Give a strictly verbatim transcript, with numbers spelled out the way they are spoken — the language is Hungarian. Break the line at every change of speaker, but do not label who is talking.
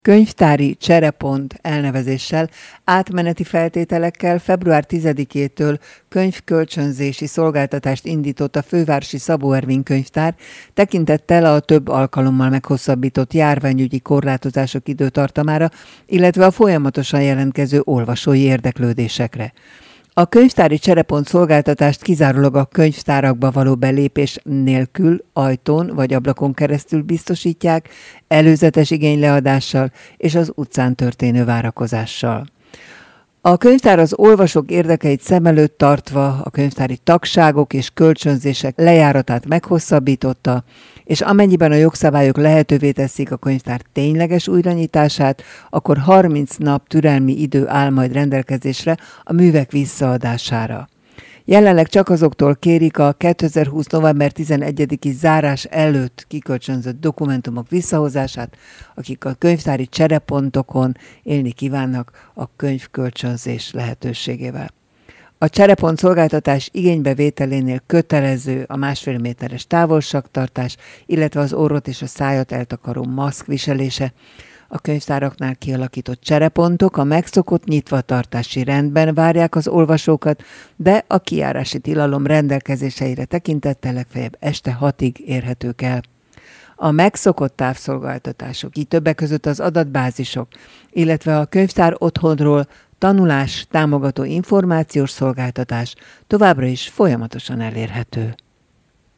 Könyvtári cserepont elnevezéssel átmeneti feltételekkel február tizedikétől könyvkölcsönzési szolgáltatást indított a Fővárosi Szabó Ervin Könyvtár, tekintettel a több alkalommal meghosszabbított járványügyi korlátozások időtartamára, illetve a folyamatosan jelentkező olvasói érdeklődésekre. A könyvtári cserepont szolgáltatást kizárólag a könyvtárakba való belépés nélkül ajtón vagy ablakon keresztül biztosítják, előzetes igényleadással és az utcán történő várakozással. A könyvtár az olvasók érdekeit szem előtt tartva a könyvtári tagságok és kölcsönzések lejáratát meghosszabbította, és amennyiben a jogszabályok lehetővé teszik a könyvtár tényleges újranyitását, akkor harminc nap türelmi idő áll majd rendelkezésre a művek visszaadására. Jelenleg csak azoktól kérik a kétezer-húsz. november tizenegyediki zárás előtt kikölcsönzött dokumentumok visszahozását, akik a könyvtári cserepontokon élni kívánnak a könyvkölcsönzés lehetőségével. A cserepont szolgáltatás igénybevételénél kötelező a másfél méteres távolságtartás, illetve az orrot és a szájat eltakaró maszk viselése. A könyvtáraknál kialakított cserepontok a megszokott nyitvatartási rendben várják az olvasókat, de a kijárási tilalom rendelkezéseire tekintettel legfeljebb este hatig érhetők el. A megszokott távszolgáltatások, így többek között az adatbázisok, illetve a könyvtár otthonról tanulás támogató információs szolgáltatás továbbra is folyamatosan elérhető.